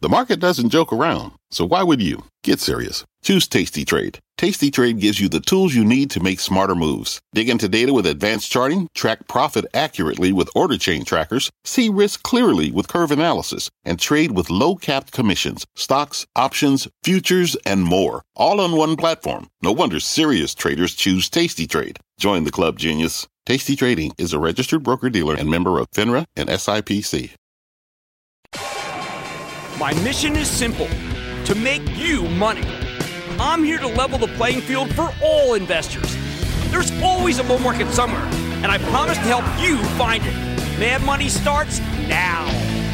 The market doesn't joke around, so why would you? Get serious. Choose Tasty Trade. Tasty Trade gives you the tools you need to make smarter moves. Dig into data with advanced charting, track profit accurately with order chain trackers, see risk clearly with curve analysis, and trade with low-capped commissions, stocks, options, futures, and more. All on one platform. No wonder serious traders choose Tasty Trade. Join the club, genius. Tasty Trading is a registered broker-dealer and member of FINRA and SIPC. My mission is simple, to make you money. I'm here to level the playing field for all investors. There's always a bull market somewhere, and I promise to help you find it. Mad Money starts now.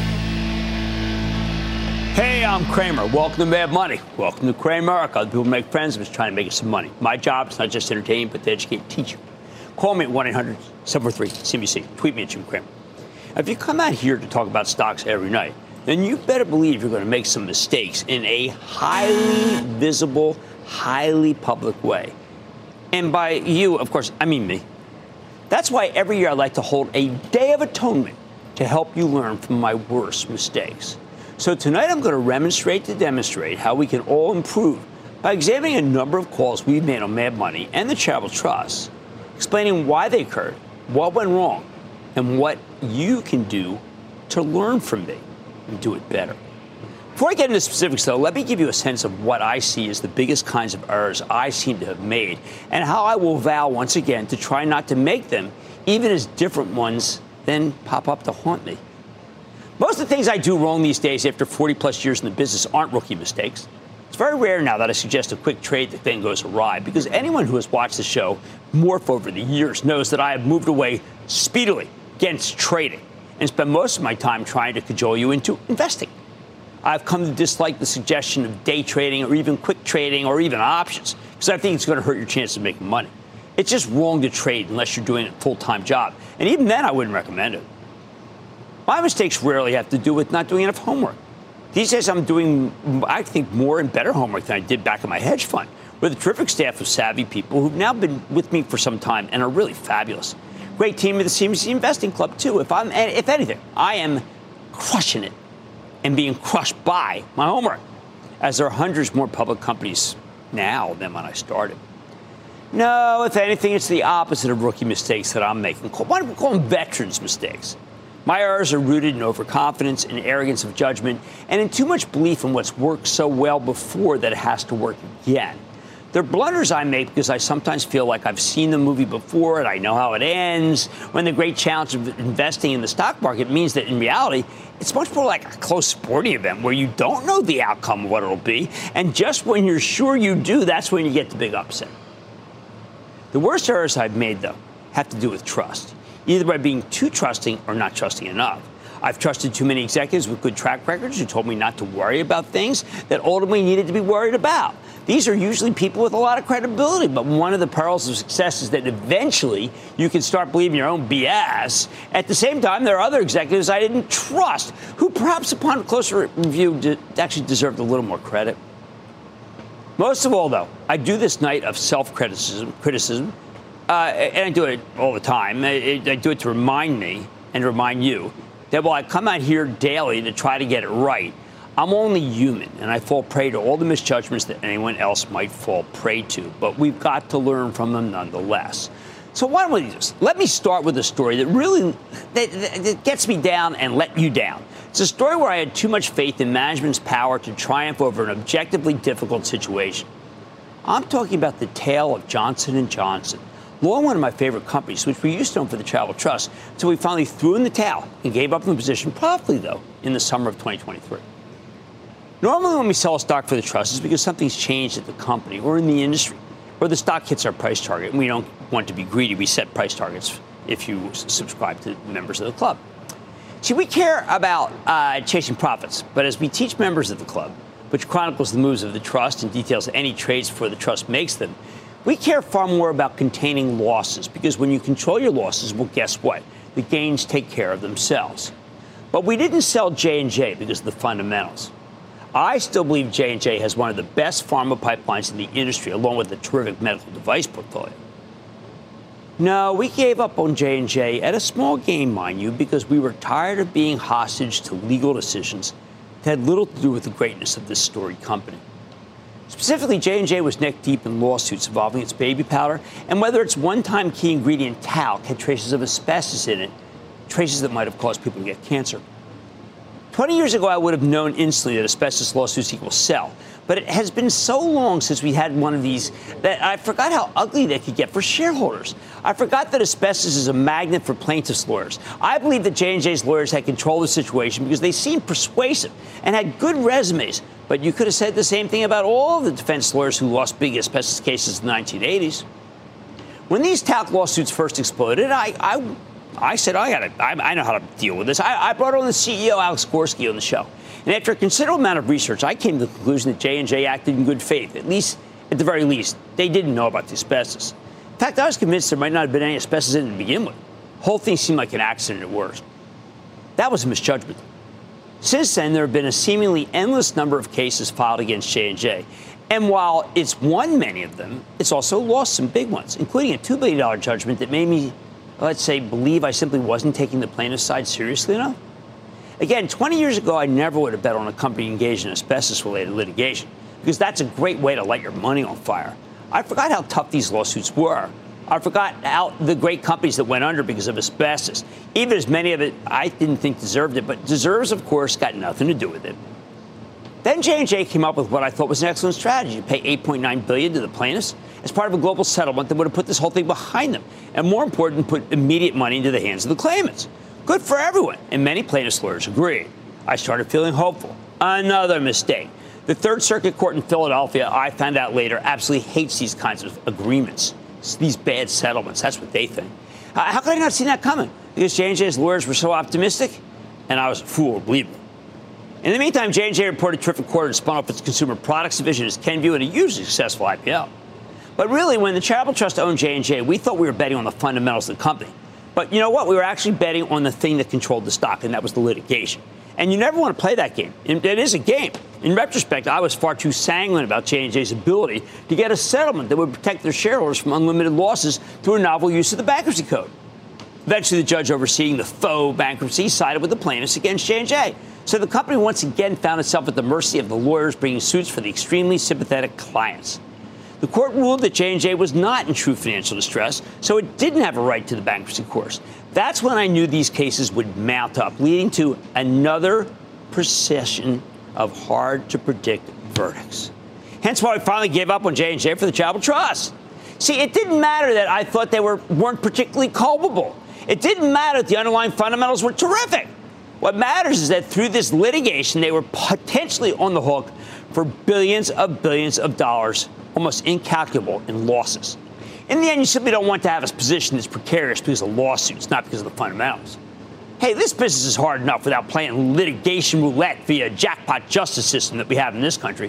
Hey, I'm Cramer. Welcome to Mad Money. Welcome to Cramerica. Other people make friends. I'm just trying to make us some money. My job is not just to entertain, but to educate and teach you. Call me at 1-800-743-CNBC. Tweet me at Jim Cramer. If you come out here to talk about stocks every night, then you better believe you're going to make some mistakes in a highly visible, highly public way. And by you, of course, I mean me. That's why every year I like to hold a Day of Atonement to help you learn from my worst mistakes. So tonight I'm going to demonstrate how we can all improve by examining a number of calls we've made on Mad Money and the Charitable Trust, explaining why they occurred, what went wrong, and what you can do to learn from me and do it better. Before I get into specifics, though, let me give you a sense of what I see as the biggest kinds of errors I seem to have made and how I will vow once again to try not to make them, even as different ones then pop up to haunt me. Most of the things I do wrong these days after 40-plus years in the business aren't rookie mistakes. It's very rare now that I suggest a quick trade that then goes awry, because anyone who has watched the show morph over the years knows that I have moved away speedily against trading and spend most of my time trying to cajole you into investing. I've come to dislike the suggestion of day trading or even quick trading or even options, because I think it's going to hurt your chances of making money. It's just wrong to trade unless you're doing a full-time job, and even then I wouldn't recommend it. My mistakes rarely have to do with not doing enough homework. These days I'm doing, I think, more and better homework than I did back in my hedge fund, with a terrific staff of savvy people who've now been with me for some time and are really fabulous. Great team of the CNBC Investing Club, too. If anything, I am crushing it and being crushed by my homework, as there are hundreds more public companies now than when I started. No, if anything, it's the opposite of rookie mistakes that I'm making. Why don't we call them veterans' mistakes? My errors are rooted in overconfidence and arrogance of judgment and in too much belief in what's worked so well before that it has to work again. They're blunders I make because I sometimes feel like I've seen the movie before and I know how it ends, when the great challenge of investing in the stock market means that in reality, it's much more like a close sporting event where you don't know the outcome of what it'll be, and just when you're sure you do, that's when you get the big upset. The worst errors I've made, though, have to do with trust, either by being too trusting or not trusting enough. I've trusted too many executives with good track records who told me not to worry about things that ultimately needed to be worried about. These are usually people with a lot of credibility, but one of the perils of success is that eventually you can start believing your own BS. At the same time, there are other executives I didn't trust who perhaps upon closer review actually deserved a little more credit. Most of all, though, I do this night of self-criticism, and I do it all the time. I do it to remind me and to remind you that while I come out here daily to try to get it right, I'm only human, and I fall prey to all the misjudgments that anyone else might fall prey to. But we've got to learn from them nonetheless. So why don't we just let me start with a story that really that gets me down and let you down. It's a story where I had too much faith in management's power to triumph over an objectively difficult situation. I'm talking about the tale of Johnson & Johnson, long one of my favorite companies, which we used to own for the Charitable Trust, until we finally threw in the towel and gave up the position promptly, though, in the summer of 2023. Normally, when we sell a stock for the trust, it's because something's changed at the company or in the industry, or the stock hits our price target, and we don't want to be greedy. We set price targets if you subscribe to members of the club. See, we care about chasing profits, but as we teach members of the club, which chronicles the moves of the trust and details any trades before the trust makes them, we care far more about containing losses, because when you control your losses, well, guess what? The gains take care of themselves. But we didn't sell J&J because of the fundamentals. I still believe J&J has one of the best pharma pipelines in the industry, along with a terrific medical device portfolio. No, we gave up on J&J at a small gain, mind you, because we were tired of being hostage to legal decisions that had little to do with the greatness of this storied company. Specifically, J&J was neck deep in lawsuits involving its baby powder and whether its one-time key ingredient talc had traces of asbestos in it, traces that might have caused people to get cancer. 20 years ago, I would have known instantly that asbestos lawsuits equal sell. But it has been so long since we had one of these that I forgot how ugly they could get for shareholders. I forgot that asbestos is a magnet for plaintiffs' lawyers. I believe that J&J's lawyers had control of the situation because they seemed persuasive and had good resumes. But you could have said the same thing about all the defense lawyers who lost big asbestos cases in the 1980s. When these talc lawsuits first exploded, I said, I know how to deal with this. I brought on the CEO, Alex Gorsky, on the show. And after a considerable amount of research, I came to the conclusion that J&J acted in good faith. At the very least, they didn't know about the asbestos. In fact, I was convinced there might not have been any asbestos in it to begin with. The whole thing seemed like an accident at worst. That was a misjudgment. Since then, there have been a seemingly endless number of cases filed against J&J. And while it's won many of them, it's also lost some big ones, including a $2 billion judgment that made me, let's say, believe I simply wasn't taking the plaintiff's side seriously enough. Again, 20 years ago, I never would have bet on a company engaged in asbestos-related litigation, because that's a great way to light your money on fire. I forgot how tough these lawsuits were. I forgot how the great companies that went under because of asbestos, even as many of it I didn't think deserved it, but deserves, of course, got nothing to do with it. Then J&J came up with what I thought was an excellent strategy, to pay $8.9 billion to the plaintiffs as part of a global settlement that would have put this whole thing behind them, and more important, put immediate money into the hands of the claimants. Good for everyone, and many plaintiffs' lawyers agreed. I started feeling hopeful. Another mistake. The Third Circuit Court in Philadelphia, I found out later, absolutely hates these kinds of agreements, these bad settlements. That's what they think. How could I not see that coming? Because J&J's lawyers were so optimistic, and I was a fool to believe them. In the meantime, J&J reported a terrific quarter and spun off its consumer products division as Kenvue in a hugely successful IPO. But really, when the charitable trust owned J&J, we thought we were betting on the fundamentals of the company. But you know what? We were actually betting on the thing that controlled the stock, and that was the litigation. And you never want to play that game. It is a game. In retrospect, I was far too sanguine about J&J's ability to get a settlement that would protect their shareholders from unlimited losses through a novel use of the bankruptcy code. Eventually, the judge overseeing the faux bankruptcy sided with the plaintiffs against J&J. So the company once again found itself at the mercy of the lawyers bringing suits for the extremely sympathetic clients. The court ruled that J&J was not in true financial distress, so it didn't have a right to the bankruptcy course. That's when I knew these cases would mount up, leading to another procession of hard-to-predict verdicts. Hence why we finally gave up on J&J for the charitable trust. See, it didn't matter that I thought they weren't particularly culpable. It didn't matter that the underlying fundamentals were terrific. What matters is that through this litigation, they were potentially on the hook for billions of dollars, almost incalculable in losses. In the end, you simply don't want to have a position that's precarious because of lawsuits, not because of the fundamentals. Hey, this business is hard enough without playing litigation roulette via jackpot justice system that we have in this country.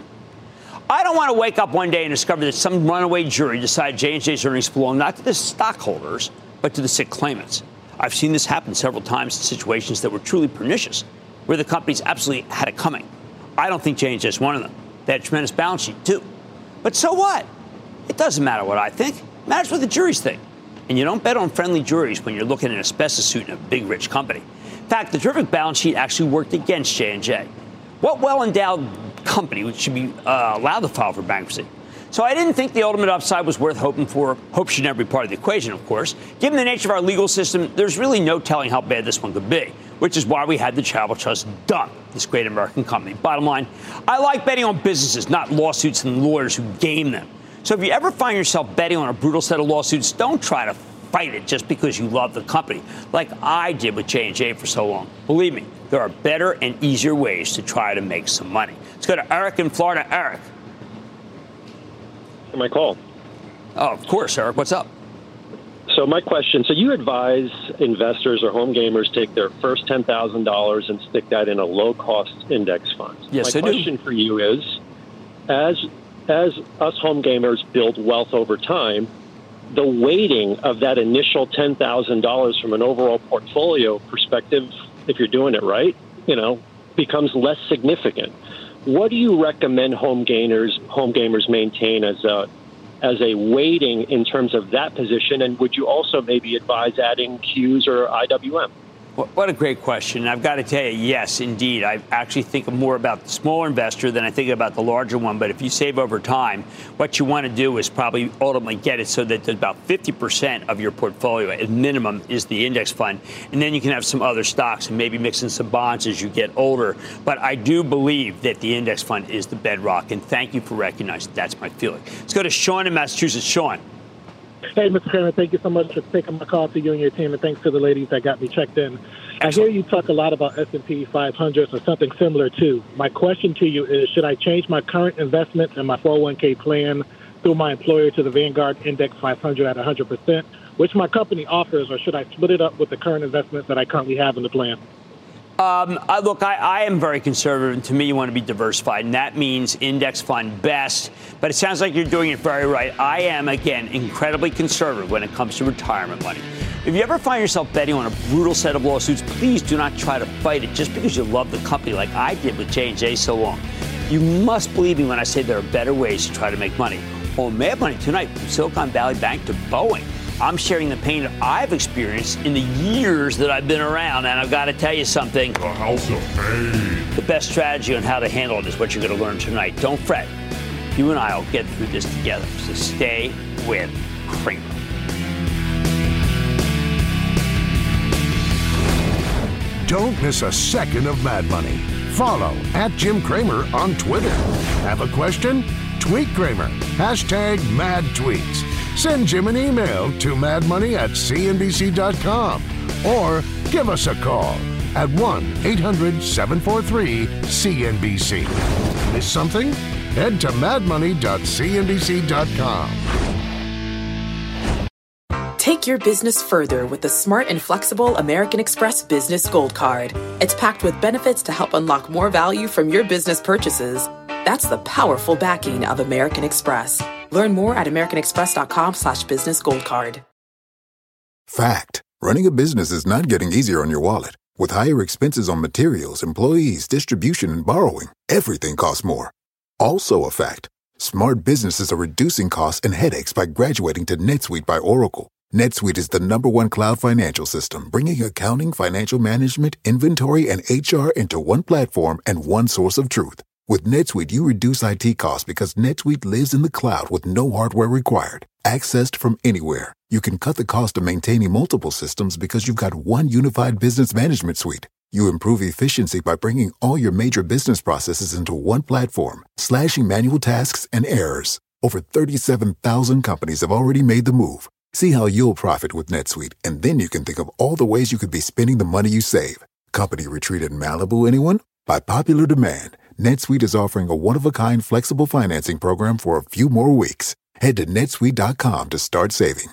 I don't want to wake up one day and discover that some runaway jury decided J&J's earnings belong not to the stockholders, but to the sick claimants. I've seen this happen several times in situations that were truly pernicious, where the companies absolutely had it coming. I don't think J&J is one of them. They had a tremendous balance sheet, too. But so what? It doesn't matter what I think. It matters what the juries think. And you don't bet on friendly juries when you're looking at an asbestos suit in a big, rich company. In fact, the terrific balance sheet actually worked against J&J. What well-endowed company should be allowed to file for bankruptcy? So I didn't think the ultimate upside was worth hoping for. Hope should never be part of the equation, of course. Given the nature of our legal system, there's really no telling how bad this one could be, which is why we had the charitable trust dump this great American company. Bottom line, I like betting on businesses, not lawsuits and lawyers who game them. So if you ever find yourself betting on a brutal set of lawsuits, don't try to fight it just because you love the company, like I did with J&J for so long. Believe me, there are better and easier ways to try to make some money. Let's go to Eric in Florida. Eric. My call. Oh, of course, Eric. What's up? So my question, so you advise investors or home gamers take their first $10,000 and stick that in a low-cost index fund. Yes, I do. My question for you is, as us home gamers build wealth over time, the weighting of that initial $10,000 from an overall portfolio perspective, if you're doing it right, becomes less significant. What do you recommend home gamers maintain as a weighting in terms of that position? And would you also maybe advise adding Qs or IWM? What a great question. I've got to tell you, yes, indeed. I actually think more about the smaller investor than I think about the larger one. But if you save over time, what you want to do is probably ultimately get it so that about 50% of your portfolio at minimum is the index fund. And then you can have some other stocks and maybe mix in some bonds as you get older. But I do believe that the index fund is the bedrock. And thank you for recognizing that's my feeling. Let's go to Sean in Massachusetts. Sean. Hey, Mr. Cramer, thank you so much for taking my call to you and your team, and thanks to the ladies that got me checked in. Excellent. I hear you talk a lot about S&P 500 or something similar, too. My question to you is, should I change my current investments in my 401k plan through my employer to the Vanguard Index 500 at 100%, which my company offers, or should I split it up with the current investments that I currently have in the plan? Look, I am very conservative, and to me, you want to be diversified, and that means index fund best. But it sounds like you're doing it very right. I am, again, incredibly conservative when it comes to retirement money. If you ever find yourself betting on a brutal set of lawsuits, please do not try to fight it just because you love the company like I did with J&J so long. You must believe me when I say there are better ways to try to make money. On Mad Money tonight, from Silicon Valley Bank to Boeing, I'm sharing the pain that I've experienced in the years that I've been around, and I've got to tell you something. The House of Pain. The best strategy on how to handle it is what you're going to learn tonight. Don't fret. You and I will get through this together. So stay with Cramer. Don't miss a second of Mad Money. Follow @Jim Cramer on Twitter. Have a question? Tweet Cramer. #MadTweets. Send Jim an email to madmoney@cnbc.com or give us a call at 1-800-743-CNBC. Miss something? Head to madmoney.cnbc.com. Take your business further with the smart and flexible American Express Business Gold Card. It's packed with benefits to help unlock more value from your business purchases. That's the powerful backing of American Express. Learn more at americanexpress.com/businessgoldcard. Fact. Running a business is not getting easier on your wallet. With higher expenses on materials, employees, distribution, and borrowing, everything costs more. Also a fact. Smart businesses are reducing costs and headaches by graduating to NetSuite by Oracle. NetSuite is the #1 cloud financial system, bringing accounting, financial management, inventory, and HR into one platform and one source of truth. With NetSuite, you reduce IT costs because NetSuite lives in the cloud with no hardware required. Accessed from anywhere, you can cut the cost of maintaining multiple systems because you've got one unified business management suite. You improve efficiency by bringing all your major business processes into one platform, slashing manual tasks and errors. Over 37,000 companies have already made the move. See how you'll profit with NetSuite, and then you can think of all the ways you could be spending the money you save. Company retreat in Malibu, anyone? By popular demand, NetSuite is offering a one-of-a-kind flexible financing program for a few more weeks. Head to netsuite.com to start saving.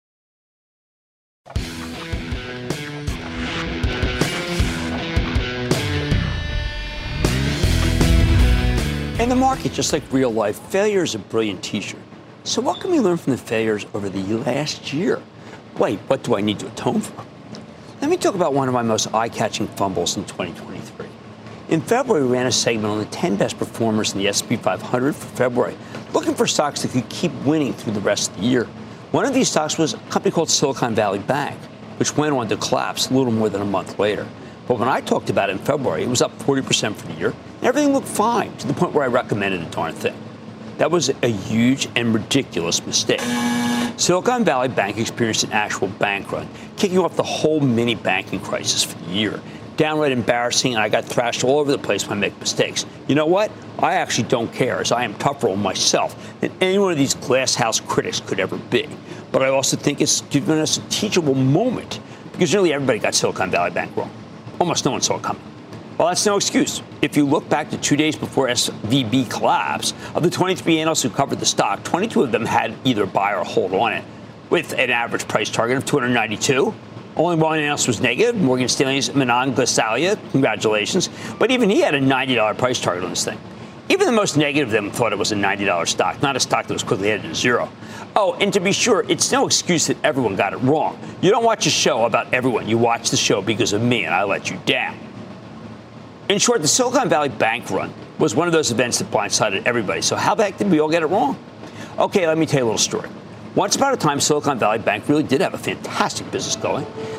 In the market, just like real life, failure is a brilliant teacher. So what can we learn from the failures over the last year? Wait, what do I need to atone for? Let me talk about one of my most eye-catching fumbles in 2023. In February, we ran a segment on the 10 best performers in the S&P 500 for February, looking for stocks that could keep winning through the rest of the year. One of these stocks was a company called Silicon Valley Bank, which went on to collapse a little more than a month later. But when I talked about it in February, it was up 40% for the year, and everything looked fine to the point where I recommended a darn thing. That was a huge and ridiculous mistake. Silicon Valley Bank experienced an actual bank run, kicking off the whole mini banking crisis for the year. Downright embarrassing, and I got thrashed all over the place when I make mistakes. You know what? I actually don't care, as I am tougher on myself than any one of these glasshouse critics could ever be. But I also think it's given us a teachable moment, because nearly everybody got Silicon Valley Bank wrong. Almost no one saw it coming. Well, that's no excuse. If you look back to 2 days before SVB collapse, of the 23 analysts who covered the stock, 22 of them had either buy or hold on it, with an average price target of 292. Only one analyst was negative, Morgan Stanley's Manan Gosalia. Congratulations. But even he had a $90 price target on this thing. Even the most negative of them thought it was a $90 stock, not a stock that was quickly headed to zero. Oh, and to be sure, it's no excuse that everyone got it wrong. You don't watch a show about everyone. You watch the show because of me, and I let you down. In short, the Silicon Valley Bank run was one of those events that blindsided everybody. So how the heck did we all get it wrong? Okay, let me tell you a little story. Once upon a time, Silicon Valley Bank really did have a fantastic business going.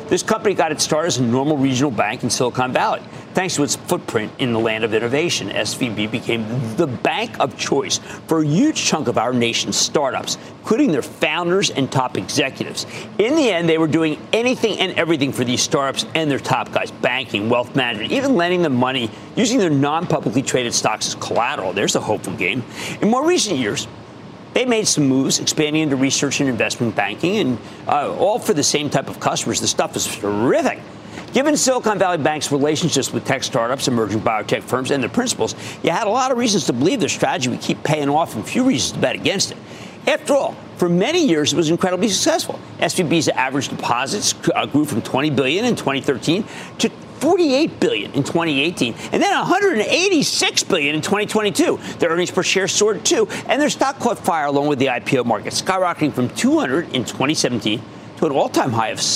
This company got its start as a normal regional bank in Silicon Valley. Thanks to its footprint in the land of innovation, SVB became the bank of choice for a huge chunk of our nation's startups, including their founders and top executives. In the end, they were doing anything and everything for these startups and their top guys, banking, wealth management, even lending them money using their non-publicly traded stocks as collateral. There's a hopeful game. In more recent years, they made some moves, expanding into research and investment banking, and all for the same type of customers. The stuff is terrific. Given Silicon Valley Bank's relationships with tech startups, emerging biotech firms, and their principals, you had a lot of reasons to believe their strategy would keep paying off and few reasons to bet against it. After all, for many years, it was incredibly successful. SVB's average deposits grew from $20 billion in 2013 to $48 billion in 2018, and then $186 billion in 2022. Their earnings per share soared too, and their stock caught fire along with the IPO market, skyrocketing from 200 in 2017 to an all-time high of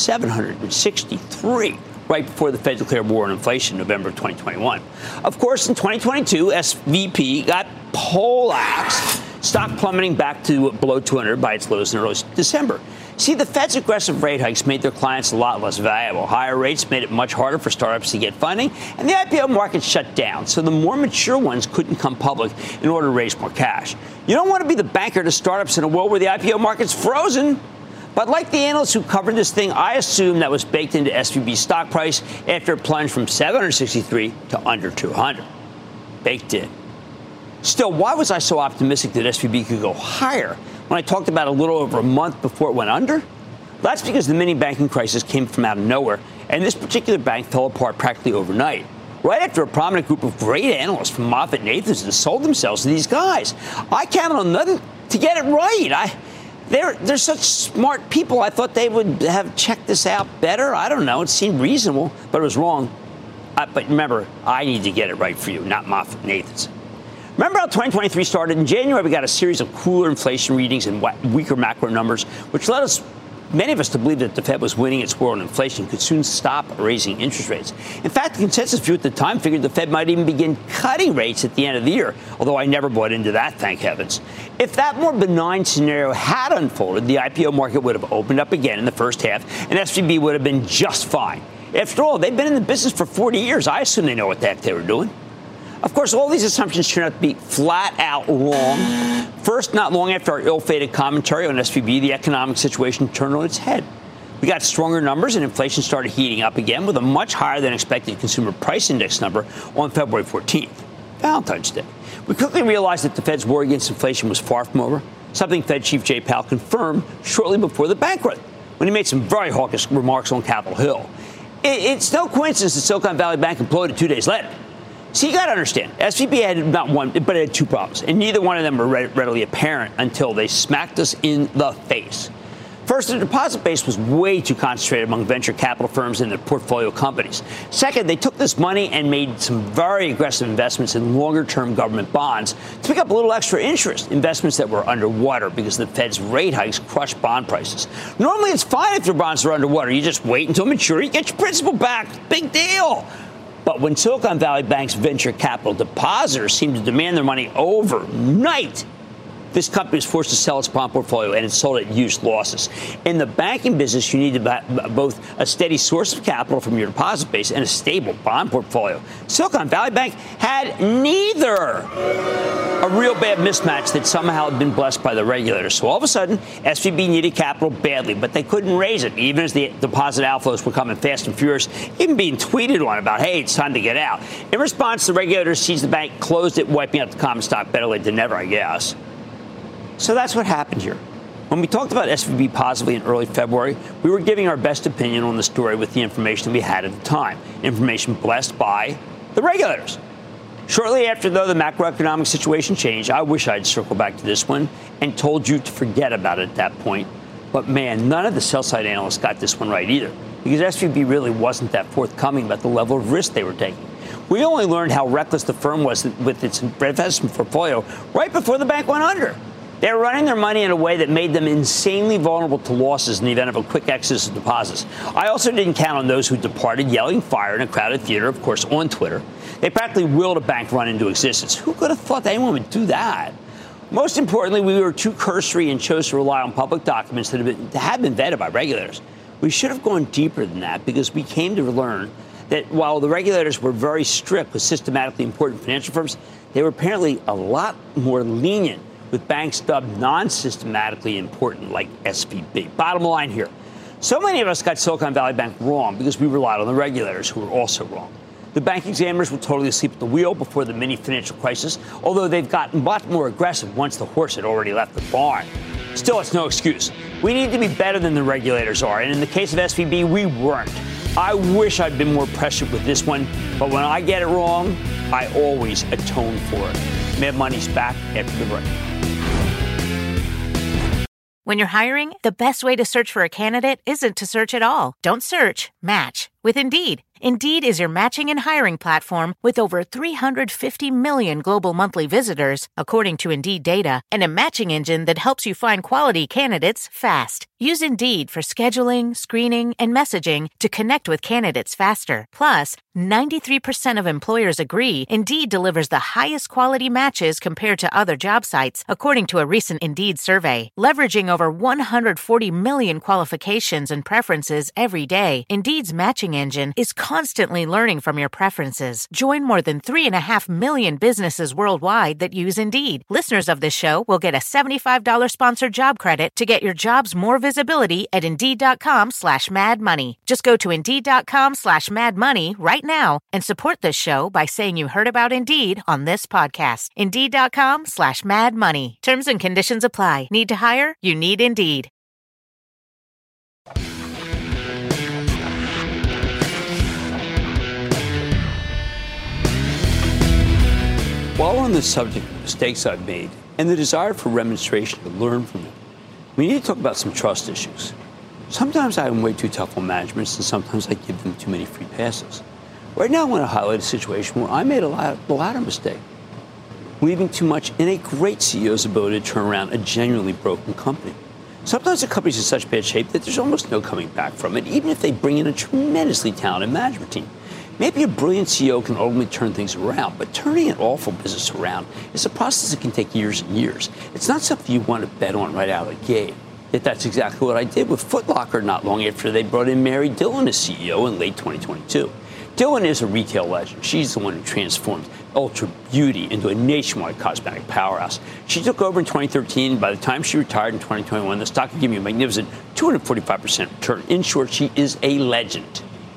763. Right before the Fed declared war on inflation in November of 2021. Of course, in 2022, SVB got poleaxed, stock plummeting back to below 200 by its lows in early December. See, the Fed's aggressive rate hikes made their clients a lot less valuable. Higher rates made it much harder for startups to get funding, and the IPO market shut down, so the more mature ones couldn't come public in order to raise more cash. You don't want to be the banker to startups in a world where the IPO market's frozen. But like the analysts who covered this thing, I assume that was baked into SVB's stock price after it plunged from 763 to under 200. Baked in. Still, why was I so optimistic that SVB could go higher when I talked about a little over a month before it went under? That's because the mini banking crisis came from out of nowhere, and this particular bank fell apart practically overnight. Right after a prominent group of great analysts from MoffettNathanson sold themselves to these guys. I counted on nothing to get it right. They're such smart people. I thought they would have checked this out better. I don't know. It seemed reasonable, but it was wrong. But remember, I need to get it right for you, not MoffettNathanson. Remember how 2023 started? In January, we got a series of cooler inflation readings and weaker macro numbers, which led many of us to believe that the Fed was winning its war on inflation, could soon stop raising interest rates. In fact, the consensus view at the time figured the Fed might even begin cutting rates at the end of the year, although I never bought into that, thank heavens. If that more benign scenario had unfolded, the IPO market would have opened up again in the first half, and SVB would have been just fine. After all, they've been in the business for 40 years. I assume they know what the heck they were doing. Of course, all these assumptions turned out to be flat out wrong. First, not long after our ill-fated commentary on SVB, the economic situation turned on its head. We got stronger numbers and inflation started heating up again with a much higher than expected consumer price index number on February 14th, Valentine's Day. We quickly realized that the Fed's war against inflation was far from over, something Fed Chief Jay Powell confirmed shortly before the bank run, when he made some very hawkish remarks on Capitol Hill. It's no coincidence that Silicon Valley Bank imploded 2 days later. So you got to understand, SVB had not one, but it had two problems, and neither one of them were readily apparent until they smacked us in the face. First, the deposit base was way too concentrated among venture capital firms and their portfolio companies. Second, they took this money and made some very aggressive investments in longer-term government bonds to pick up a little extra interest, investments that were underwater because the Fed's rate hikes crushed bond prices. Normally, it's fine if your bonds are underwater. You just wait until maturity, get your principal back. Big deal. But when Silicon Valley Bank's venture capital depositors seemed to demand their money overnight, this company was forced to sell its bond portfolio, and it sold at huge losses. In the banking business, you need both a steady source of capital from your deposit base and a stable bond portfolio. Silicon Valley Bank had neither. A real bad mismatch that somehow had been blessed by the regulators. So all of a sudden, SVB needed capital badly, but they couldn't raise it, even as the deposit outflows were coming fast and furious, even being tweeted on about, hey, it's time to get out. In response, the regulators seized the bank, closed it, wiping out the common stock. Better late than never, I guess. So that's what happened here. When we talked about SVB positively in early February, we were giving our best opinion on the story with the information we had at the time, information blessed by the regulators. Shortly after, though, the macroeconomic situation changed, I wish I'd circled back to this one and told you to forget about it at that point. But, man, none of the sell-side analysts got this one right either, because SVB really wasn't that forthcoming about the level of risk they were taking. We only learned how reckless the firm was with its investment portfolio right before the bank went under. They were running their money in a way that made them insanely vulnerable to losses in the event of a quick exodus of deposits. I also didn't count on those who departed yelling fire in a crowded theater, of course, on Twitter. They practically willed a bank run into existence. Who could have thought that anyone would do that? Most importantly, we were too cursory and chose to rely on public documents that had been vetted by regulators. We should have gone deeper than that because we came to learn that while the regulators were very strict with systematically important financial firms, they were apparently a lot more lenient with banks dubbed non-systematically important like SVB. Bottom line here, so many of us got Silicon Valley Bank wrong because we relied on the regulators who were also wrong. The bank examiners were totally asleep at the wheel before the mini financial crisis, although they've gotten much more aggressive once the horse had already left the barn. Still, it's no excuse. We need to be better than the regulators are, and in the case of SVB, we weren't. I wish I'd been more prescient with this one, but when I get it wrong, I always atone for it. Mad Money's back after the break. When you're hiring, the best way to search for a candidate isn't to search at all. Don't search, match with Indeed. Indeed is your matching and hiring platform with over 350 million global monthly visitors, according to Indeed data, and a matching engine that helps you find quality candidates fast. Use Indeed for scheduling, screening, and messaging to connect with candidates faster. Plus, 93% of employers agree Indeed delivers the highest quality matches compared to other job sites, according to a recent Indeed survey. Leveraging over 140 million qualifications and preferences every day, Indeed's matching engine is constantly learning from your preferences. Join more than 3.5 million businesses worldwide that use Indeed. Listeners of this show will get a $75 sponsored job credit to get your jobs more visibility at Indeed.com/madmoney. Just go to Indeed.com/madmoney right now and support this show by saying you heard about Indeed on this podcast. Indeed.com/madmoney. Terms and conditions apply. Need to hire? You need Indeed. While on the subject of mistakes I've made and the desire for remonstration to learn from them, we need to talk about some trust issues. Sometimes I'm way too tough on managements, and sometimes I give them too many free passes. Right now, I want to highlight a situation where I made the latter mistake, leaving too much in a great CEO's ability to turn around a genuinely broken company. Sometimes the company's in such bad shape that there's almost no coming back from it, even if they bring in a tremendously talented management team. Maybe a brilliant CEO can ultimately turn things around, but turning an awful business around is a process that can take years and years. It's not something you want to bet on right out of the gate. Yet that's exactly what I did with Foot Locker not long after they brought in Mary Dillon as CEO in late 2022. Dillon is a retail legend. She's the one who transformed Ultra Beauty into a nationwide cosmetic powerhouse. She took over in 2013. By the time she retired in 2021, the stock had given you a magnificent 245% return. In short, she is a legend.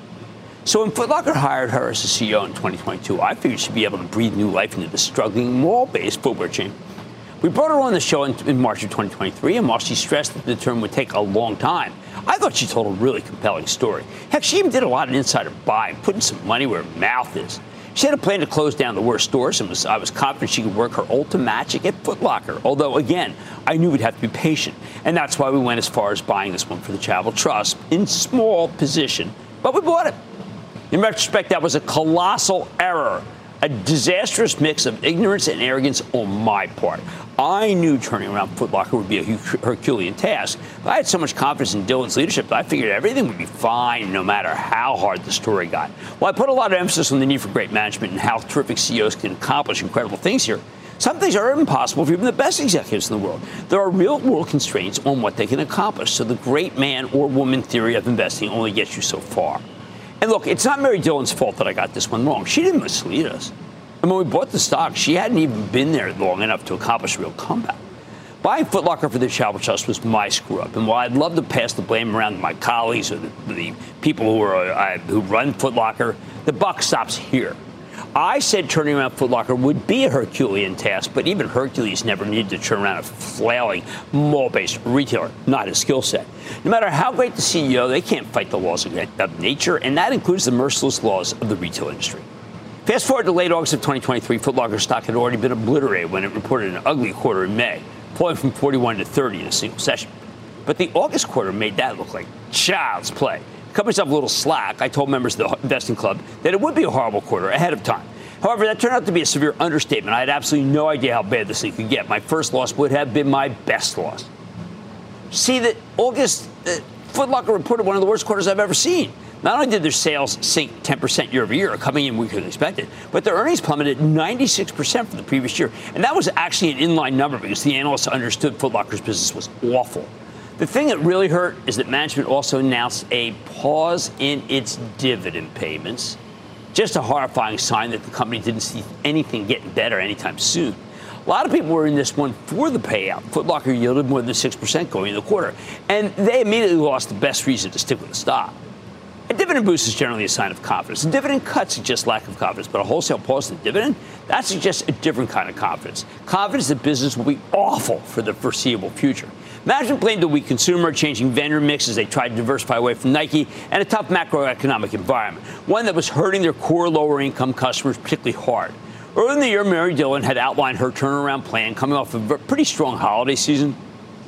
So when Foot Locker hired her as a CEO in 2022, I figured she'd be able to breathe new life into the struggling mall-based footwear chain. We brought her on the show in March of 2023, and while she stressed that the term would take a long time, I thought she told a really compelling story. Heck, she even did a lot of insider buying, putting some money where her mouth is. She had a plan to close down the worst stores, and I was confident she could work her ultimate magic at Foot Locker. Although, again, I knew we'd have to be patient, and that's why we went as far as buying this one for the Charitable Trust in small position, but we bought it. In retrospect, that was a colossal error, a disastrous mix of ignorance and arrogance on my part. I knew turning around Foot Locker would be a Herculean task. But I had so much confidence in Dillon's leadership that I figured everything would be fine no matter how hard the story got. While I put a lot of emphasis on the need for great management and how terrific CEOs can accomplish incredible things here, some things are impossible for even the best executives in the world. There are real-world constraints on what they can accomplish, so the great man or woman theory of investing only gets you so far. And look, it's not Mary Dillon's fault that I got this one wrong. She didn't mislead us. And when we bought the stock, she hadn't even been there long enough to accomplish a real comeback. Buying Foot Locker for the Charitable Trust was my screw-up. And while I'd love to pass the blame around to my colleagues or the people who run Foot Locker, the buck stops here. I said turning around Foot Locker would be a Herculean task, but even Hercules never needed to turn around a flailing, mall-based retailer, not his skill set. No matter how great the CEO, they can't fight the laws of nature, and that includes the merciless laws of the retail industry. Fast forward to late August of 2023, Foot Locker stock had already been obliterated when it reported an ugly quarter in May, falling from 41 to 30 in a single session. But the August quarter made that look like child's play. Cut myself a little slack. I told members of the investing club that it would be a horrible quarter ahead of time. However, that turned out to be a severe understatement. I had absolutely no idea how bad this thing could get. My first loss would have been my best loss. See, that August, Foot Locker reported one of the worst quarters I've ever seen. Not only did their sales sink 10% year over year, coming in weaker than expected, but their earnings plummeted 96% from the previous year. And that was actually an inline number because the analysts understood Foot Locker's business was awful. The thing that really hurt is that management also announced a pause in its dividend payments. Just a horrifying sign that the company didn't see anything getting better anytime soon. A lot of people were in this one for the payout. Foot Locker yielded more than 6% going into the quarter, and they immediately lost the best reason to stick with the stock. A dividend boost is generally a sign of confidence. A dividend cut suggests lack of confidence, but a wholesale pause in the dividend, that suggests a different kind of confidence. Confidence that business will be awful for the foreseeable future. Management blamed the weak consumer, changing vendor mix as they tried to diversify away from Nike, and a tough macroeconomic environment, one that was hurting their core lower-income customers particularly hard. Early in the year, Mary Dillon had outlined her turnaround plan coming off of a pretty strong holiday season.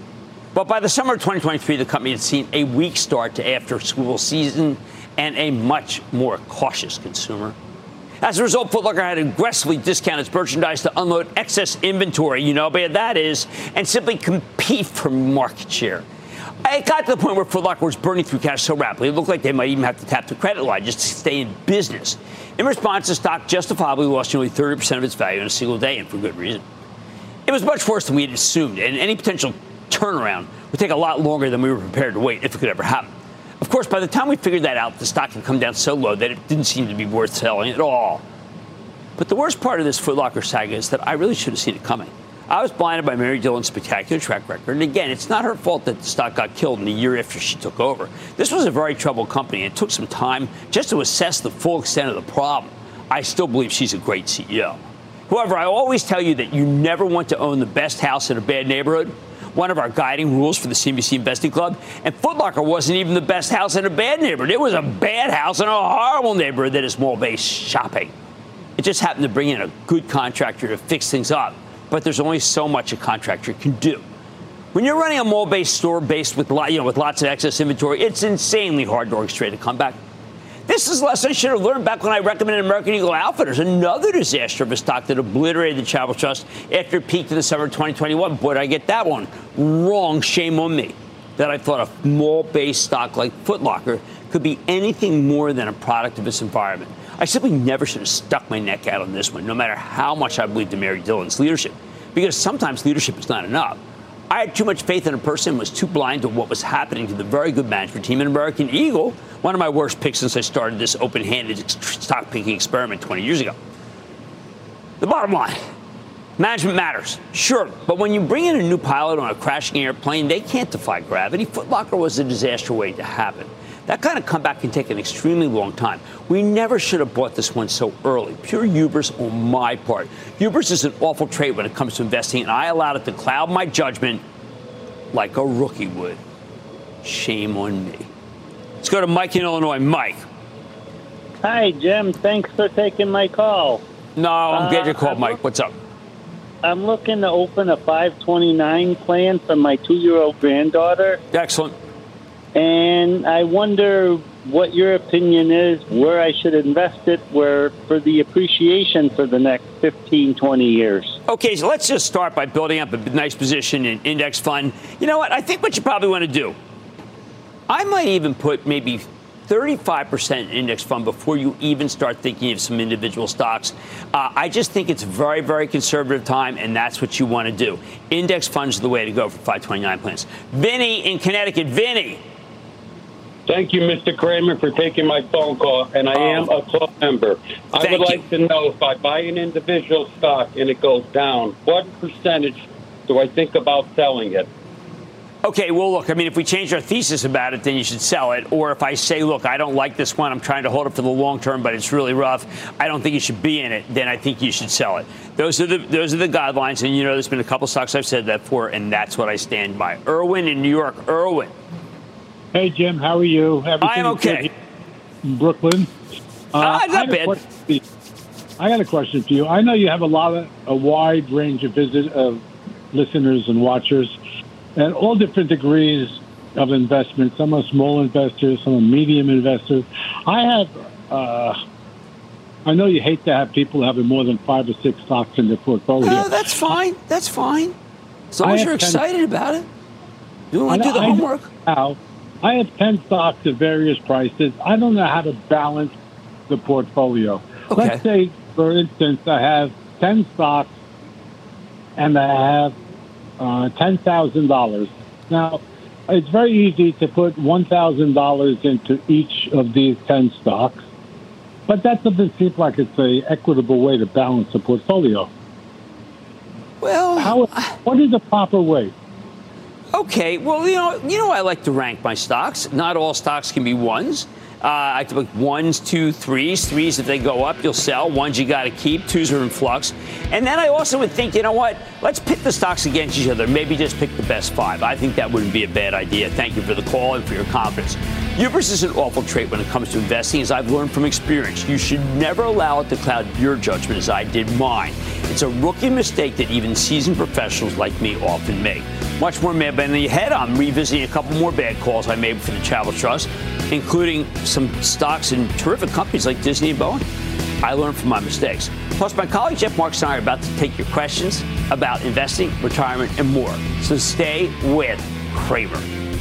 But by the summer of 2023, the company had seen a weak start to after-school season and a much more cautious consumer. As a result, Foot Locker had to aggressively discount its merchandise to unload excess inventory, you know how bad that is, and simply compete for market share. It got to the point where Foot Locker was burning through cash so rapidly, it looked like they might even have to tap the credit line just to stay in business. In response, the stock justifiably lost nearly 30% of its value in a single day, and for good reason. It was much worse than we had assumed, and any potential turnaround would take a lot longer than we were prepared to wait if it could ever happen. Of course, by the time we figured that out, the stock had come down so low that it didn't seem to be worth selling at all. But the worst part of this Foot Locker saga is that I really should have seen it coming. I was blinded by Mary Dillon's spectacular track record. And again, it's not her fault that the stock got killed in the year after she took over. This was a very troubled company, and it took some time just to assess the full extent of the problem. I still believe she's a great CEO. However, I always tell you that you never want to own the best house in a bad neighborhood. One of our guiding rules for the CNBC Investing Club. And Foot Locker wasn't even the best house in a bad neighborhood. It was a bad house in a horrible neighborhood that is mall-based shopping. It just happened to bring in a good contractor to fix things up. But there's only so much a contractor can do. When you're running a mall-based store based with lots of excess inventory, it's insanely hard to orchestrate a comeback. This is a lesson I should have learned back when I recommended American Eagle Outfitters, another disaster of a stock that obliterated the Travel Trust after it peaked in the summer of 2021. Boy, did I get that one wrong. Shame on me that I thought a mall-based stock like Foot Locker could be anything more than a product of its environment. I simply never should have stuck my neck out on this one, no matter how much I believed in Mary Dillon's leadership, because sometimes leadership is not enough. I had too much faith in a person and was too blind to what was happening to the very good management team in American Eagle, one of my worst picks since I started this open-handed stock picking experiment 20 years ago. The bottom line, management matters, sure, but when you bring in a new pilot on a crashing airplane, they can't defy gravity. Foot Locker was a disaster waiting to happen. That kind of comeback can take an extremely long time. We never should have bought this one so early. Pure hubris on my part. Hubris is an awful trait when it comes to investing, and I allowed it to cloud my judgment like a rookie would. Shame on me. Let's go to Mike in Illinois. Mike. Hi, Jim. Thanks for taking my call. No, I'm glad you called, Mike. What's up? I'm looking to open a 529 plan for my 2-year-old granddaughter. Excellent. And I wonder what your opinion is, where I should invest it, where for the appreciation for the next 15, 20 years. Okay, so let's just start by building up a nice position in index fund. You know what? I think what you probably want to do, I might even put maybe 35% in index fund before you even start thinking of some individual stocks. I just think it's very, very conservative time, and that's what you want to do. Index funds are the way to go for 529 plans. Vinny in Connecticut. Vinny. Thank you, Mr. Cramer, for taking my phone call, and I am a club member. I would like to know if I buy an individual stock and it goes down, what percentage do I think about selling it? Okay, well, look, I mean, if we change our thesis about it, then you should sell it. Or if I say, look, I don't like this one, I'm trying to hold it for the long term, but it's really rough, I don't think you should be in it, then I think you should sell it. Those are the guidelines, and, you know, there's been a couple stocks I've said that for, and that's what I stand by. Irwin in New York. Irwin. Hey, Jim, how are you? I'm okay. In Brooklyn. Not bad. I got a question for you. I know you have a wide range of listeners and watchers, and all different degrees of investment. Some are small investors, some are medium investors. I know you hate to have people having more than 5 or 6 stocks in their portfolio. No, that's fine. That's fine. As long as you're excited about it. You want to do the homework? I have 10 stocks at various prices. I don't know how to balance the portfolio. Okay. Let's say, for instance, I have 10 stocks and I have $10,000. Now, it's very easy to put $1,000 into each of these 10 stocks, but that doesn't seem like it's an equitable way to balance the portfolio. Well, what is the proper way? Okay, well, you know, I like to rank my stocks. Not all stocks can be ones. I like ones, two, threes. Threes, if they go up, you'll sell. Ones, you got to keep. Twos are in flux. And then I also would think, you know what? Let's pit the stocks against each other. Maybe just pick the best 5. I think that wouldn't be a bad idea. Thank you for the call and for your confidence. Hubris is an awful trait when it comes to investing, as I've learned from experience. You should never allow it to cloud your judgment, as I did mine. It's a rookie mistake that even seasoned professionals like me often make. Much more Mad Money ahead. I'm revisiting a couple more bad calls I made for the Travel Trust, including some stocks in terrific companies like Disney and Boeing. I learned from my mistakes. Plus, my colleague Jeff Marks and I are about to take your questions about investing, retirement, and more. So stay with Cramer.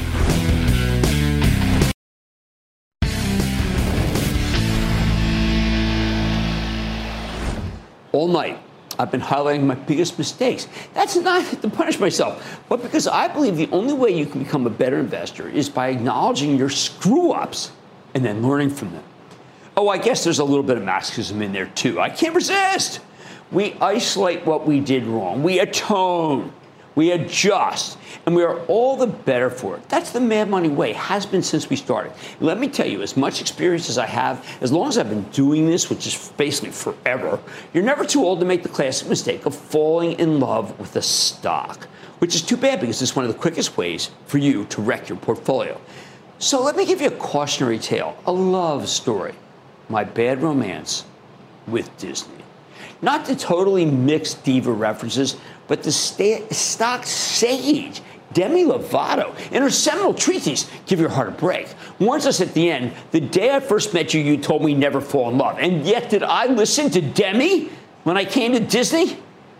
All night, I've been highlighting my biggest mistakes. That's not to punish myself, but because I believe the only way you can become a better investor is by acknowledging your screw-ups and then learning from them. Oh, I guess there's a little bit of masochism in there, too. I can't resist. We isolate what we did wrong. We atone. We adjust. And we are all the better for it. That's the Mad Money way. Has been since we started. Let me tell you, as much experience as I have, as long as I've been doing this, which is basically forever, you're never too old to make the classic mistake of falling in love with a stock, which is too bad because it's one of the quickest ways for you to wreck your portfolio. So let me give you a cautionary tale, a love story. My bad romance with Disney. Not the totally mixed diva references, but the stock sage, Demi Lovato, in her seminal treatise, Give Your Heart a Break, warns us at the end, the day I first met you, you told me never fall in love. And yet, did I listen to Demi when I came to Disney?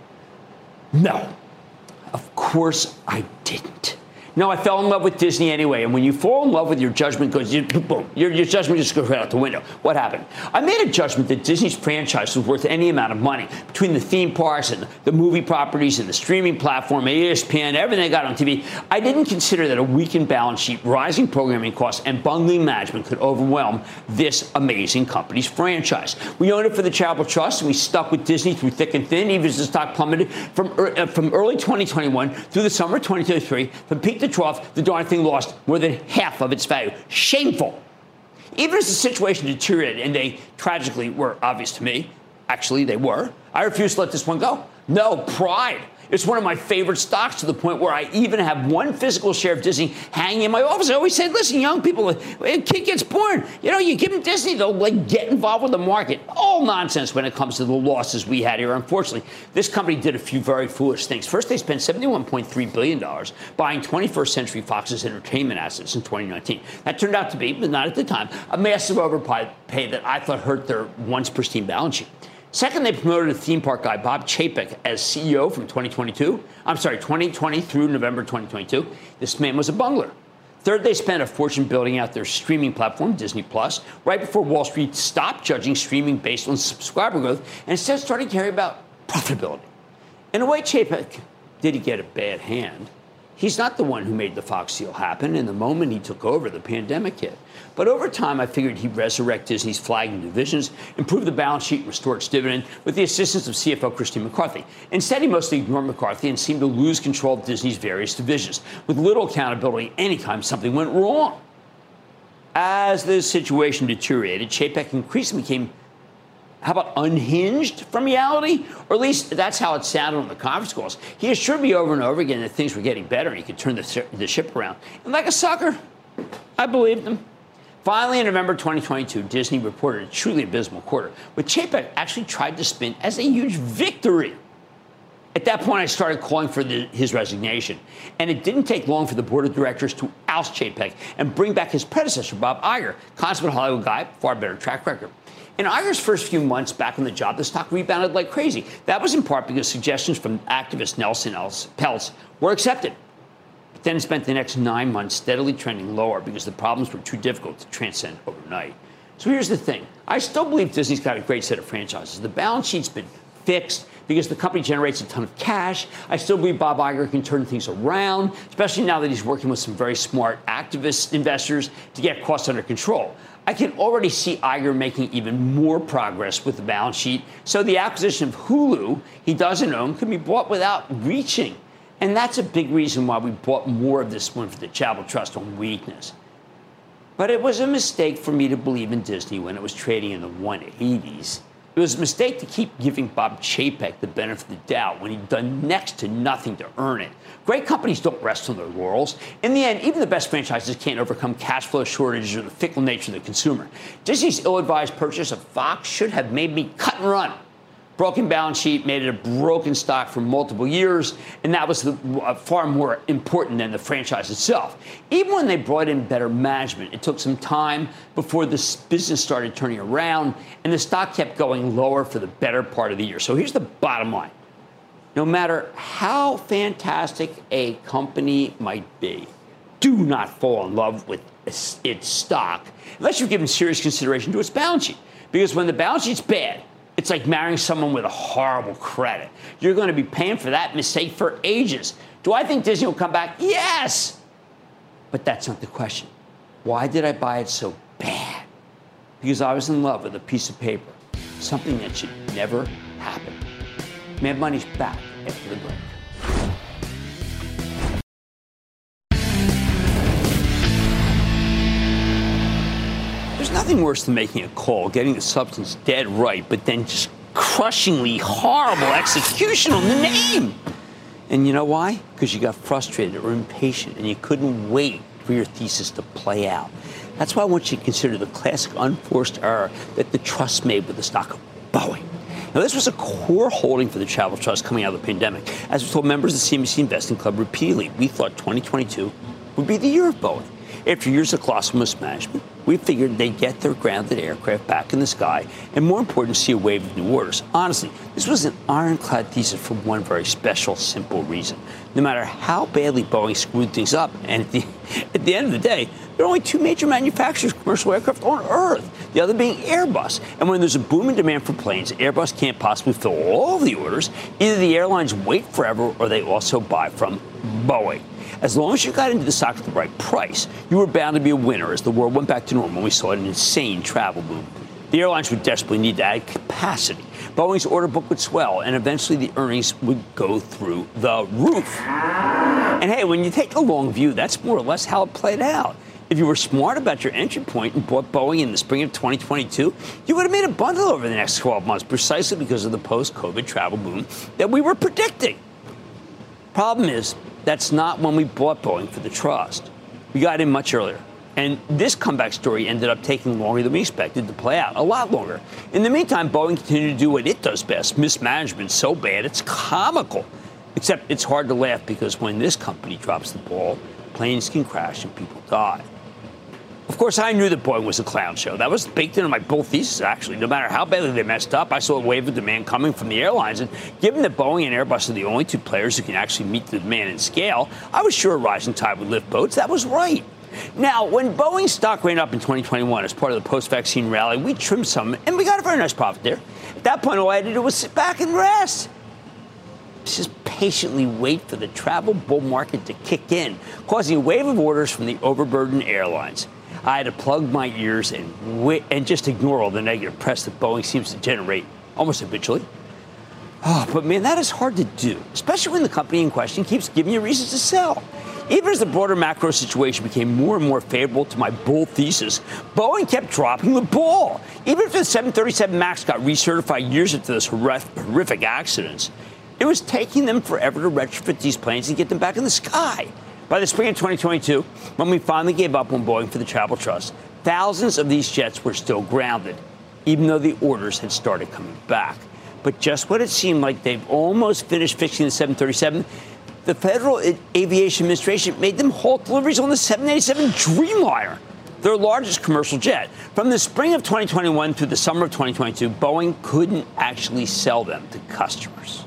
No. Of course I didn't. No, I fell in love with Disney anyway. And when you fall in love with your judgment, boom, your judgment just goes right out the window. What happened? I made a judgment that Disney's franchise was worth any amount of money between the theme parks and the movie properties and the streaming platform, ESPN, everything I got on TV. I didn't consider that a weakened balance sheet, rising programming costs, and bungling management could overwhelm this amazing company's franchise. We owned it for the Charitable Trust, and we stuck with Disney through thick and thin, even as the stock plummeted from early 2021 through the summer of 2023, from peak to trough, the darn thing lost more than half of its value. Shameful. Even as the situation deteriorated, and they tragically were obvious to me, actually they were, I refuse to let this one go. No, pride. It's one of my favorite stocks to the point where I even have one physical share of Disney hanging in my office. I always said, listen, young people, a kid gets born. You know, you give them Disney, they'll get involved with the market. All nonsense when it comes to the losses we had here. Unfortunately, this company did a few very foolish things. First, they spent $71.3 billion buying 21st Century Fox's entertainment assets in 2019. That turned out to be, but not at the time, a massive overpay that I thought hurt their once pristine balance sheet. Second, they promoted a theme park guy, Bob Chapek, as CEO from 2020 through November 2022. This man was a bungler. Third, they spent a fortune building out their streaming platform, Disney Plus, right before Wall Street stopped judging streaming based on subscriber growth and instead started caring about profitability. In a way, Chapek did get a bad hand. He's not the one who made the Fox deal happen, and the moment he took over, the pandemic hit. But over time, I figured he'd resurrect Disney's flagging divisions, improve the balance sheet, and restore its dividend with the assistance of CFO Christine McCarthy. Instead, he mostly ignored McCarthy and seemed to lose control of Disney's various divisions, with little accountability anytime something went wrong. As the situation deteriorated, Chapek increasingly became, how about unhinged from reality? Or at least that's how it sounded on the conference calls. He assured me over and over again that things were getting better and he could turn the ship around. And like a sucker, I believed him. Finally, in November 2022, Disney reported a truly abysmal quarter, which Chapek actually tried to spin as a huge victory. At that point, I started calling for his resignation. And it didn't take long for the board of directors to oust Chapek and bring back his predecessor, Bob Iger, consummate Hollywood guy, far better track record. In Iger's first few months back on the job, the stock rebounded like crazy. That was in part because suggestions from activist Nelson Peltz were accepted. But then spent the next 9 months steadily trending lower because the problems were too difficult to transcend overnight. So here's the thing. I still believe Disney's got a great set of franchises. The balance sheet's been fixed. because the company generates a ton of cash. I still believe Bob Iger can turn things around, especially now that he's working with some very smart activist investors to get costs under control. I can already see Iger making even more progress with the balance sheet, so the acquisition of Hulu he doesn't own can be bought without reaching. And that's a big reason why we bought more of this one for the Charitable Trust on weakness. But it was a mistake for me to believe in Disney when it was trading in the 180s. It was a mistake to keep giving Bob Chapek the benefit of the doubt when he'd done next to nothing to earn it. Great companies don't rest on their laurels. In the end, even the best franchises can't overcome cash flow shortages or the fickle nature of the consumer. Disney's ill-advised purchase of Fox should have made me cut and run. Broken balance sheet made it a broken stock for multiple years, and that was far more important than the franchise itself. Even when they brought in better management, it took some time before this business started turning around, and the stock kept going lower for the better part of the year. So here's the bottom line. No matter how fantastic a company might be, do not fall in love with its stock unless you've given serious consideration to its balance sheet. Because when the balance sheet's bad, it's like marrying someone with a horrible credit. You're going to be paying for that mistake for ages. Do I think Disney will come back? Yes. But that's not the question. Why did I buy it so bad? Because I was in love with a piece of paper, something that should never happen. Mad Money's back after the break. There's nothing worse than making a call, getting the substance dead right, but then just crushingly horrible execution on the name. And you know why? Because you got frustrated or impatient and you couldn't wait for your thesis to play out. That's why I want you to consider the classic unforced error that the trust made with the stock of Boeing. Now, this was a core holding for the Charitable Trust coming out of the pandemic. As we told members of the CNBC Investing Club repeatedly, we thought 2022 would be the year of Boeing. After years of colossal mismanagement, we figured they'd get their grounded aircraft back in the sky, and more important, see a wave of new orders. Honestly, this was an ironclad thesis for one very special, simple reason. No matter how badly Boeing screwed things up, and at the end of the day, there are only two major manufacturers of commercial aircraft on Earth, the other being Airbus. And when there's a boom in demand for planes, Airbus can't possibly fill all of the orders. Either the airlines wait forever or they also buy from Boeing. As long as you got into the stock at the right price, you were bound to be a winner as the world went back to normal. We saw an insane travel boom. The airlines would desperately need to add capacity. Boeing's order book would swell, and eventually the earnings would go through the roof. And hey, when you take a long view, that's more or less how it played out. If you were smart about your entry point and bought Boeing in the spring of 2022, you would have made a bundle over the next 12 months precisely because of the post-COVID travel boom that we were predicting. Problem is, that's not when we bought Boeing for the trust. We got in much earlier. And this comeback story ended up taking longer than we expected to play out, a lot longer. In the meantime, Boeing continued to do what it does best, mismanagement so bad it's comical. Except it's hard to laugh because when this company drops the ball, planes can crash and people die. Of course, I knew that Boeing was a clown show. That was baked into my bull thesis, actually. No matter how badly they messed up, I saw a wave of demand coming from the airlines. And given that Boeing and Airbus are the only two players who can actually meet the demand and scale, I was sure a rising tide would lift boats. That was right. Now, when Boeing's stock ran up in 2021 as part of the post-vaccine rally, we trimmed some, and we got a very nice profit there. At that point, all I had to do was sit back and rest. Just patiently wait for the travel bull market to kick in, causing a wave of orders from the overburdened airlines. I had to plug my ears and just ignore all the negative press that Boeing seems to generate almost habitually. Oh, but man, that is hard to do, especially when the company in question keeps giving you reasons to sell. Even as the broader macro situation became more and more favorable to my bull thesis, Boeing kept dropping the ball. Even if the 737 MAX got recertified years into those horrific accidents, it was taking them forever to retrofit these planes and get them back in the sky. By the spring of 2022, when we finally gave up on Boeing for the Charitable Trust, thousands of these jets were still grounded, even though the orders had started coming back. But just when it seemed like they've almost finished fixing the 737, the Federal Aviation Administration made them halt deliveries on the 787 Dreamliner, their largest commercial jet. From the spring of 2021 through the summer of 2022, Boeing couldn't actually sell them to customers.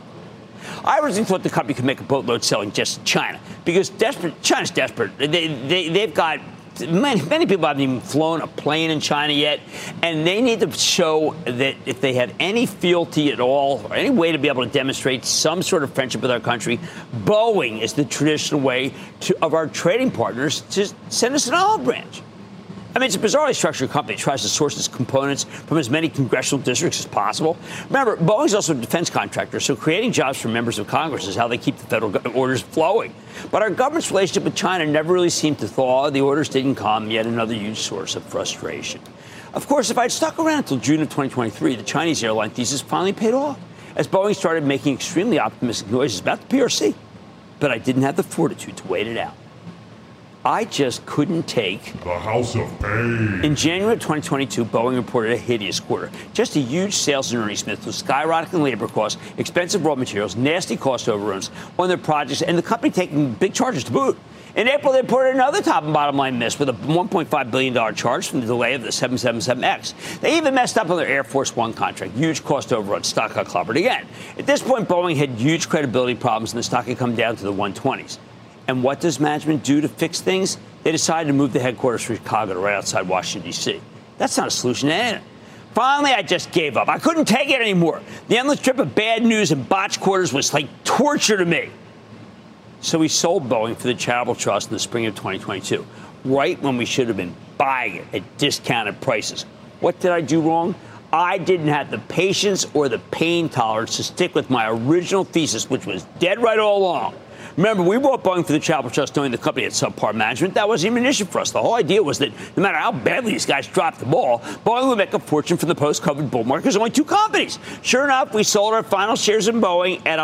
I originally thought the company could make a boatload selling jets to China because China's desperate. They've got many people haven't even flown a plane in China yet, and they need to show that if they have any fealty at all or any way to be able to demonstrate some sort of friendship with our country, Boeing is the traditional way of our trading partners to send us an olive branch. I mean, it's a bizarrely structured company. It tries to source its components from as many congressional districts as possible. Remember, Boeing's also a defense contractor, so creating jobs for members of Congress is how they keep the federal orders flowing. But our government's relationship with China never really seemed to thaw. The orders didn't come, yet another huge source of frustration. Of course, if I'd stuck around until June of 2023, the Chinese airline thesis finally paid off, as Boeing started making extremely optimistic noises about the PRC. But I didn't have the fortitude to wait it out. I just couldn't take the House of Pain. In January of 2022, Boeing reported a hideous quarter. Just a huge sales and earnings miss with skyrocketing labor costs, expensive raw materials, nasty cost overruns on their projects, and the company taking big charges to boot. In April, they reported another top and bottom line miss with a $1.5 billion charge from the delay of the 777X. They even messed up on their Air Force One contract. Huge cost overruns. Stock got clobbered again. At this point, Boeing had huge credibility problems, and the stock had come down to the 120s. And what does management do to fix things? They decided to move the headquarters from Chicago to right outside Washington, D.C. That's not a solution to anything. Finally, I just gave up. I couldn't take it anymore. The endless trip of bad news and botched quarters was like torture to me. So we sold Boeing for the charitable trust in the spring of 2022, right when we should have been buying it at discounted prices. What did I do wrong? I didn't have the patience or the pain tolerance to stick with my original thesis, which was dead right all along. Remember, we bought Boeing for the charitable trust knowing the company had subpar management. That wasn't even an issue for us. The whole idea was that no matter how badly these guys dropped the ball, Boeing would make a fortune from the post-COVID bull market. There's only two companies. Sure enough, we sold our final shares in Boeing at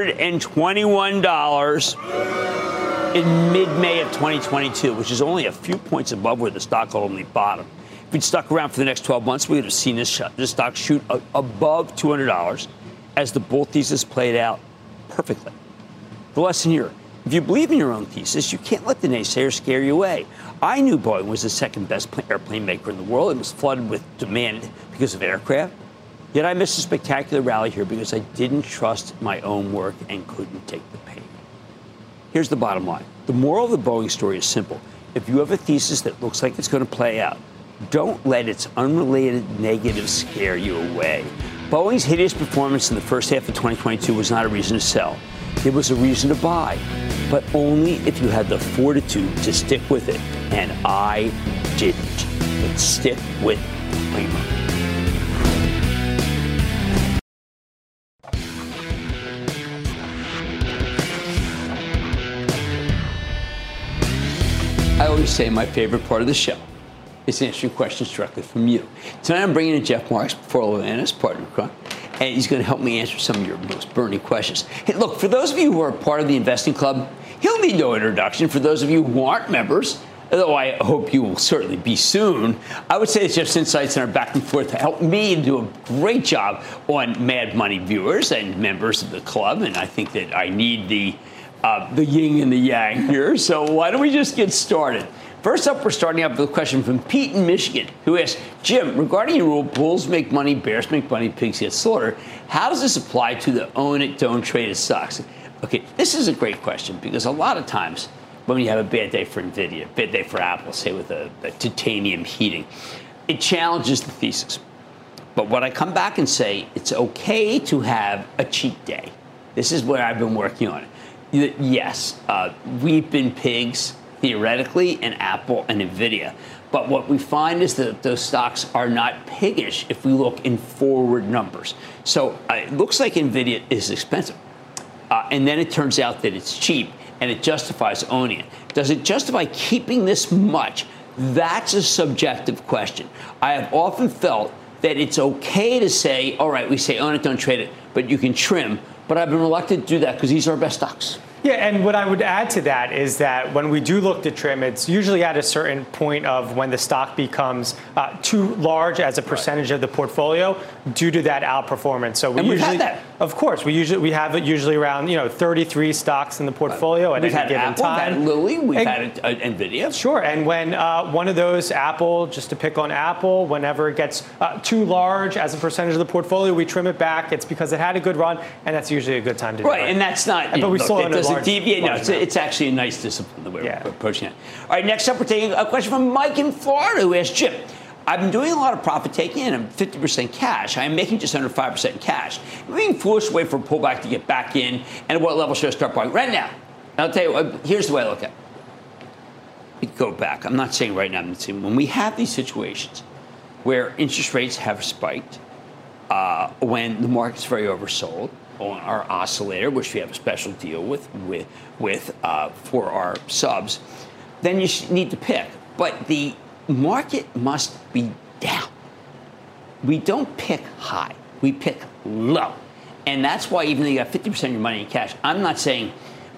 $121 in mid-May of 2022, which is only a few points above where the stock ultimately bottomed. If we'd stuck around for the next 12 months, we would have seen this stock shoot above $200 as the bull thesis played out perfectly. The lesson here, if you believe in your own thesis, you can't let the naysayers scare you away. I knew Boeing was the second best airplane maker in the world. It was flooded with demand because of aircraft. Yet I missed a spectacular rally here because I didn't trust my own work and couldn't take the pain. Here's the bottom line. The moral of the Boeing story is simple. If you have a thesis that looks like it's going to play out, don't let its unrelated negatives scare you away. Boeing's hideous performance in the first half of 2022 was not a reason to sell. It was a reason to buy, but only if you had the fortitude to stick with it. And I didn't. Let's stick with Cramer. I always say my favorite part of the show is answering questions directly from you. Tonight I'm bringing in Jeff Marks, portfolio analyst, partner of Crump, and he's going to help me answer some of your most burning questions. Hey, look, for those of you who are part of the Investing Club, he'll need no introduction. For those of you who aren't members, though I hope you will certainly be soon, I would say that Jeff's insights and our back and forth help me do a great job on Mad Money viewers and members of the club, and I think that I need the yin and the yang here. So why don't we just get started? First up, we're starting out with a question from Pete in Michigan, who asks, Jim, regarding your rule, bulls make money, bears make money, pigs get slaughtered, how does this apply to the own it, don't trade it stocks? Okay, this is a great question because a lot of times when you have a bad day for NVIDIA, bad day for Apple, say with a titanium heating, it challenges the thesis. But what I come back and say, it's okay to have a cheat day. This is what I've been working on. Yes, we've been pigs, theoretically, in Apple and NVIDIA. But what we find is that those stocks are not piggish if we look in forward numbers. So it looks like NVIDIA is expensive. And then it turns out that it's cheap and it justifies owning it. Does it justify keeping this much? That's a subjective question. I have often felt that it's okay to say, all right, we say own it, don't trade it, but you can trim. But I've been reluctant to do that because these are our best stocks. Yeah, and what I would add to that is that when we do look to trim, it's usually at a certain point of when the stock becomes too large as a percentage of the portfolio due to that outperformance. So we and we've usually had that. Of course, we have it usually around 33 stocks in the portfolio at any given time. We've had Lilly, we've had Nvidia. Sure, and when one of those, Apple, just to pick on Apple, whenever it gets too large as a percentage of the portfolio, we trim it back. It's because it had a good run, and that's usually a good time to do it. Right, and that's not. But we still it doesn't deviate. No, it's actually a nice discipline the way we're approaching it. All right, next up, we're taking a question from Mike in Florida, who asked Jim. I've been doing a lot of profit taking and I'm 50% cash. I am making just under 5% cash. I'm being forced to wait for a pullback to get back in. And at what level should I start buying? Right now. I'll tell you, here's the way I look at it. We go back. I'm not saying right now. I'm saying when we have these situations where interest rates have spiked, when the market's very oversold on our oscillator, which we have a special deal with for our subs, then you need to pick. But the market must be down. We don't pick high. We pick low. And that's why even though you got 50% of your money in cash, I'm not saying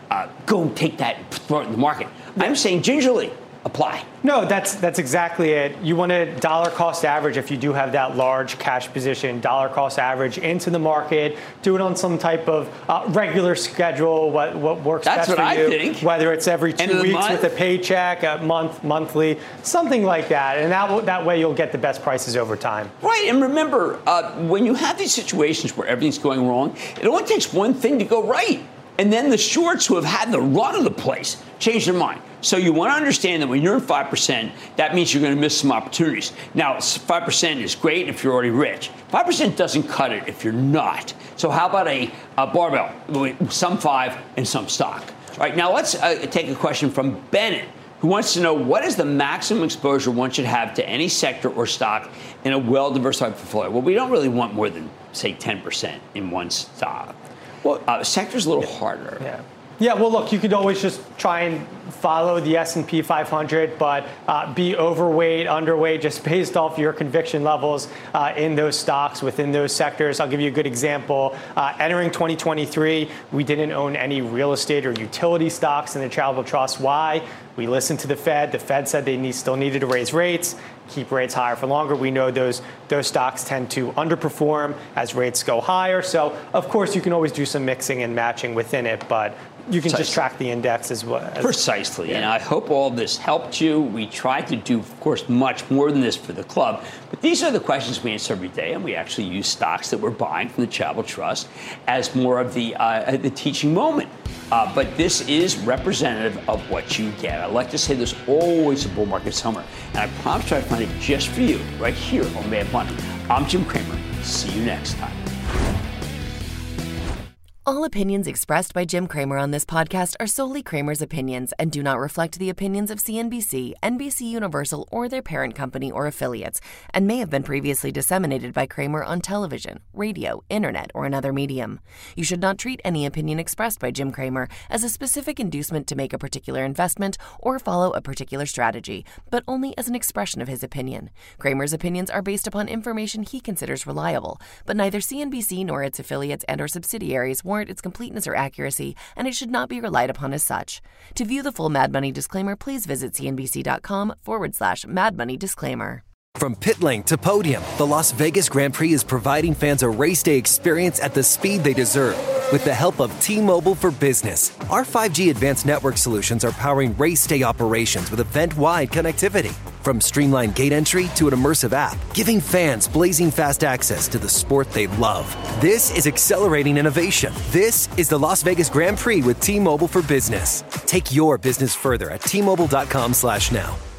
go take that and throw it in the market. I'm saying gingerly apply. No, that's exactly it. You want a dollar cost average if you do have that large cash position, dollar cost average into the market, do it on some type of regular schedule, what works best for you. That's what I think. Whether it's every 2 weeks with a paycheck, a monthly, something like that. And that way you'll get the best prices over time. Right, and remember, when you have these situations where everything's going wrong, it only takes one thing to go right. And then the shorts who have had the run of the place change their mind. So you want to understand that when you're in 5%, that means you're going to miss some opportunities. Now, 5% is great if you're already rich. 5% doesn't cut it if you're not. So how about a barbell, some 5 and some stock? All right, now let's take a question from Bennett, who wants to know what is the maximum exposure one should have to any sector or stock in a well-diversified portfolio? Well, we don't really want more than, say, 10% in one stock. Well, sector's a little harder. Yeah, well, look, you could always just try and follow the S&P 500, but be overweight, underweight, just based off your conviction levels in those stocks within those sectors. I'll give you a good example. Entering 2023, we didn't own any real estate or utility stocks in the Travel Trust. Why? We listened to the Fed. The Fed said they still needed to raise rates, keep rates higher for longer. We know those stocks tend to underperform as rates go higher. So, of course, you can always do some mixing and matching within it, but you can just track the index as well. Precisely. Yeah. And I hope all of this helped you. We try to do, of course, much more than this for the club. But these are the questions we answer every day. And we actually use stocks that we're buying from the Travel Trust as more of the teaching moment. But this is representative of what you get. I like to say there's always a bull market somewhere. And I promise to try to find it just for you right here on Mad Money. I'm Jim Cramer. See you next time. All opinions expressed by Jim Cramer on this podcast are solely Cramer's opinions and do not reflect the opinions of CNBC, NBC Universal, or their parent company or affiliates, and may have been previously disseminated by Cramer on television, radio, internet, or another medium. You should not treat any opinion expressed by Jim Cramer as a specific inducement to make a particular investment or follow a particular strategy, but only as an expression of his opinion. Cramer's opinions are based upon information he considers reliable, but neither CNBC nor its affiliates and or subsidiaries warrant its completeness or accuracy, and it should not be relied upon as such. To view the full Mad Money disclaimer, please visit cnbc.com/Mad Money disclaimer. From pit lane to podium, the Las Vegas Grand Prix is providing fans a race day experience at the speed they deserve. With the help of T-Mobile for Business, our 5G advanced network solutions are powering race day operations with event-wide connectivity. From streamlined gate entry to an immersive app, giving fans blazing fast access to the sport they love. This is accelerating innovation. This is the Las Vegas Grand Prix with T-Mobile for Business. Take your business further at T-Mobile.com/now.